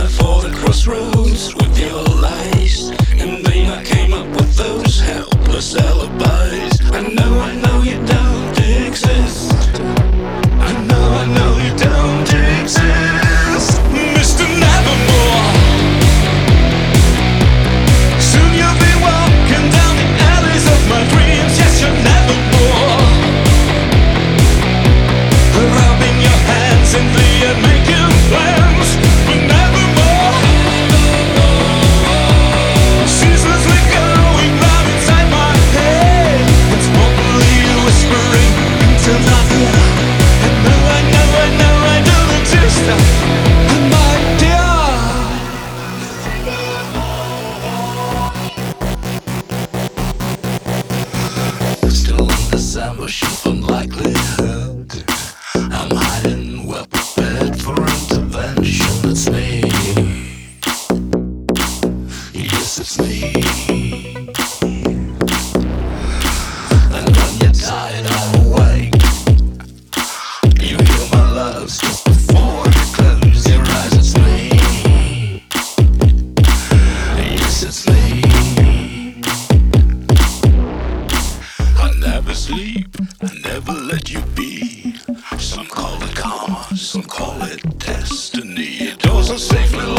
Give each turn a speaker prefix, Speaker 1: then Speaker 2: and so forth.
Speaker 1: for the crossroads with your lies. And then I came up with those helpless alibis. I know you don't exist. I know you don't exist, Mr. Nevermore. Soon you'll be walking down the alleys of my dreams. Yes, you're nevermore. Rubbing your hands in the air, making plans, but nevermore. Ceaselessly going round inside my head. It's probably whispering into my ear. I don't exist, my dear. Still in December, she's unlikelihood. I'm hiding, well prepared for intervention. It's me. Yes, it's me. And when you're tired, I'm awake. You hear my loves just before you close your eyes. It's me. Yes, it's me. I never sleep, I never let you be. Some call it karma, some call it destiny. It doesn't safely